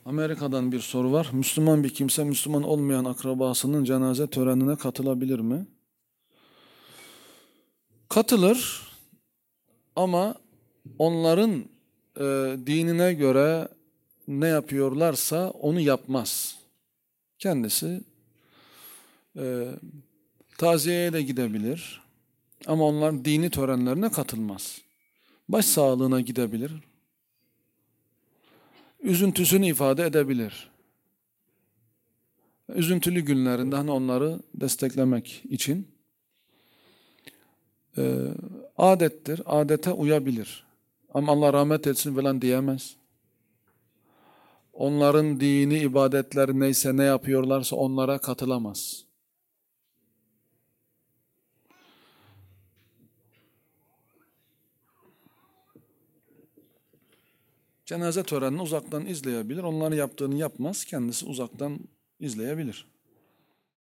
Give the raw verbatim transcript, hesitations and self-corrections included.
Amerika'dan bir soru var. Müslüman bir kimse Müslüman olmayan akrabasının cenaze törenine katılabilir mi? Katılır ama onların e, dinine göre ne yapıyorlarsa onu yapmaz. Kendisi e, taziyeye de gidebilir ama onların dini törenlerine katılmaz. Başsağlığına gidebilir, üzüntüsünü ifade edebilir. Üzüntülü günlerinde hani onları desteklemek için e, adettir, adete uyabilir. Ama Allah rahmet etsin falan diyemez. Onların dini, ibadetleri neyse ne yapıyorlarsa onlara katılamaz. Cenaze törenini uzaktan izleyebilir. Onların yaptığını yapmaz, kendisi uzaktan izleyebilir.